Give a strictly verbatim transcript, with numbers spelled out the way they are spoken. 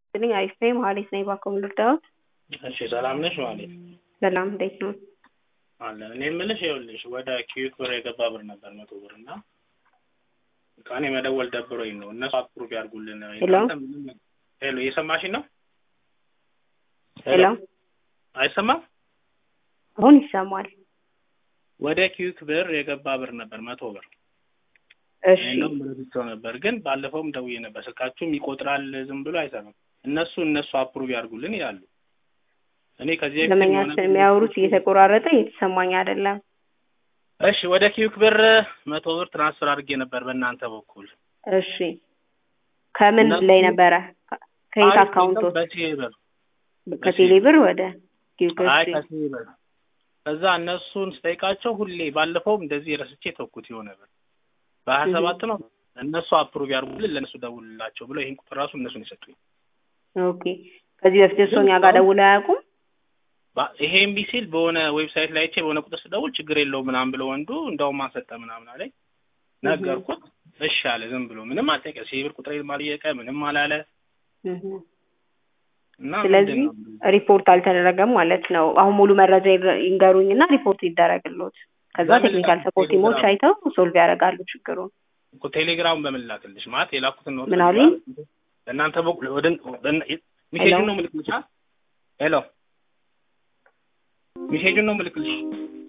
እኔ አይፌም ማለት ነው ባኮም ልርዳው እሺ ሰላም ነሽ ማለት ሰላም እንዴት ነው አለ እኔ የምልሽ ይኸውልሽ ወደ ኪዩክ ብር የገባ ብር ነበር መቶ ብር እና ካኔ መደወል ደብሮኝ ነው እነሱ አፕሩቭ ያርጉልን ሄሎ እየሰማሽኝ ነው ሄሎ አይሰማም አሁን ይሰማል ወደ ኪዩክ ብር የገባ ብር ነበር መቶ ብር እሺ ነው ምንድነው ነበር ግን ባለፈውም ደውዬ ነበር ስልካችሁም ይቆጥራል ዝም ብሎ አይሰማም እነሱ እነሱ አፕሩቭ ያርጉልን ይላሉ እኔ ከዚህ ለማንኛውም የሚያወሩት እየተቆራረጠ እየተሰማኝ አይደለም እሺ ወደ ኪዩክ ብር መቶ ብር ትራንስፈር አድርጌ ነበር በእናንተ በኩል እሺ ከምን ላይ ነበር ከየት አካውንት በቴሌብር ከቴሌብር ወደ ኪዩክ አይ ከቴሌብር ከዛ እነሱን ስጠይቃቸው ሁሌ ባለፈውም እንደዚህ ረስቼ ተውኩት ይሆነ ነበር በሃያ ሰባት ነው እነሱ አፕሩቭ ያርጉልን ለነሱ ደውልላቸው ብለው ይሄን ቁጥር ራሱ እነሱን ይሰጡኝ ኦኬ ከዚህ በፊት ሶኛ ጋር ደውለው አያውቁም ይሄ ኤምቢ ሲል በሆነ ዌብሳይት ላይ አይቼ በሆነ ቁጥር ስደውል ችግር የለውም ምናምን ብለው ወንዱ እንደው ማሰጠ ምናምን አለኝ ነገርኩት እሺ አለ ዝም ብሎ ምንም አልጠየቀ ሲብር ቁጥሬን ማልየቀ ምንም አላለ እና ስለዚህ ሪፖርት አልተደረገም ማለት ነው አሁን ሙሉ መረጃ ይንገሩኝና ሪፖርት ይደረግልዎት ከዛ ቴክኒካል ሰፖርት ቲሞች አይተው ሶልቭ ያደርጋሉ ችግሩን እኮ ቴሌግራም በመላክልሽ ማለት የላኩትን ነው ምን አሉኝ እናንተ በኩል ወደ ሜሴጅ ነው ምልክልሽ ሄሎ ሜሴጅ ነው ምልክልሽ